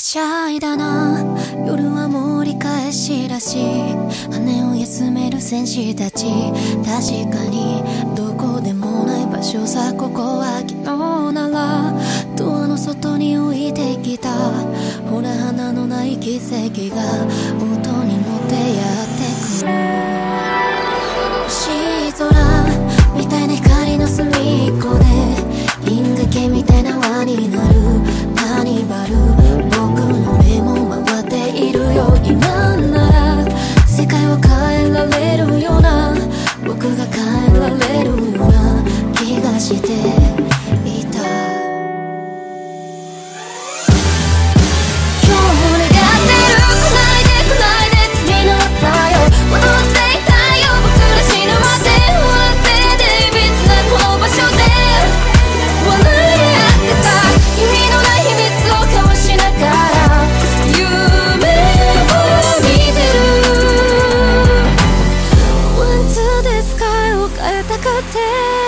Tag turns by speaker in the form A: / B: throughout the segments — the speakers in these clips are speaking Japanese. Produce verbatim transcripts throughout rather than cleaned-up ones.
A: しゃいだな夜は盛り返しらし羽を休める戦士たち確かにどこでもない場所さここは昨日ならドアの外に置いてきたほら花のない奇跡が音に乗ってやってくる星空みたいな光の隅っこで銀河系みたいな輪になるカーニバル僕の目も回っているよ今なら世界を変えられるような僕が変えられるような気がしていた今日も願ってる来ないで来ないで次の朝よ戻っていたいよ僕ら死ぬまで終わってデビッツなこの場所で笑い合ってさ意味のない秘密を交わしながら夢を見てる One to the sky を変えたかって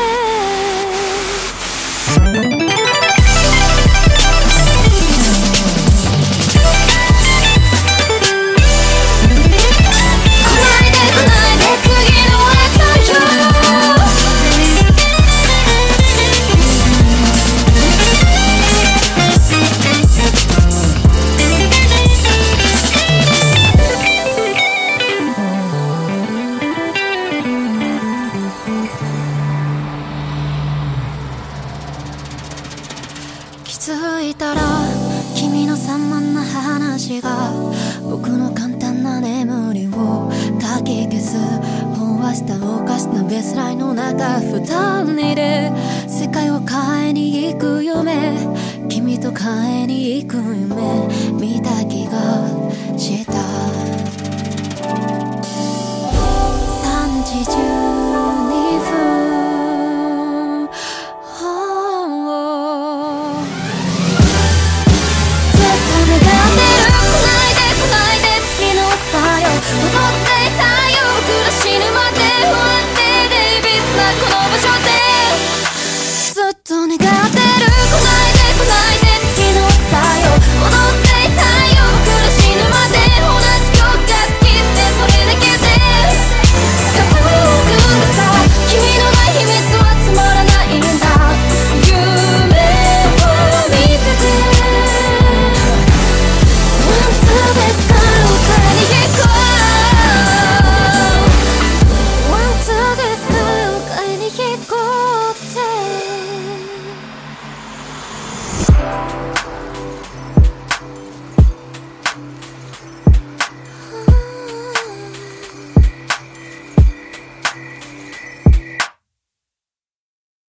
A: 気づいたら君の散漫な話が僕の簡単な眠りをかき消す飽和した犯したベースラインの中二人で世界を変えに行く夢君と変えに行く夢見た気がしたさんじじゅう